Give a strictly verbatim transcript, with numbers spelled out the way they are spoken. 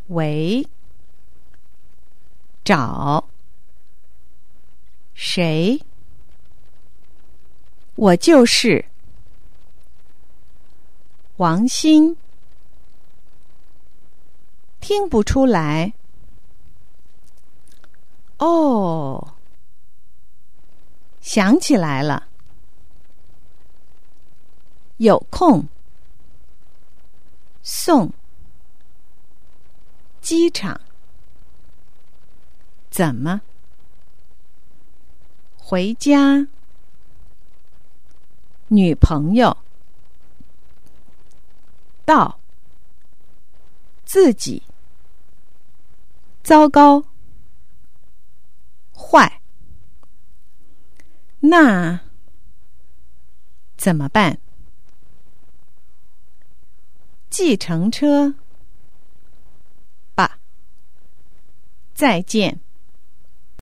为，找，谁？我就是王鑫。听不出来。哦，想起来了。有空。送。机场。怎么？回家。女朋友。到。自己。糟糕。坏。那怎么办？计程车。吧。再见。